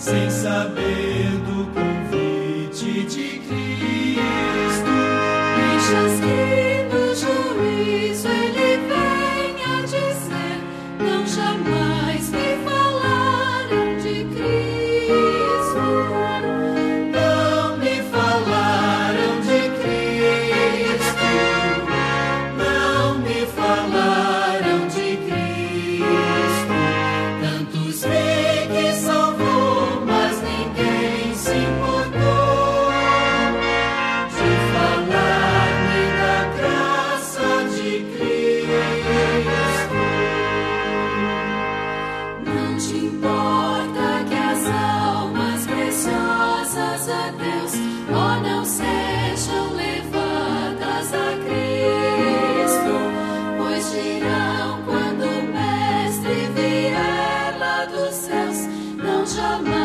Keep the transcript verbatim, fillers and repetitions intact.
sem saber do convite de Cristo. Deixas que no juízo ele venha dizer: não jamais me falaram de Cristo. Não me falaram de Cristo. Não me falaram de Cristo. Tantos vi que salvou, mas ninguém se importou de falar-me da graça de Cristo. Não te importa que as almas preciosas a Deus, oh, não sejam levadas a Cristo, pois dirão quando o Mestre vier lá dos céus: não jamais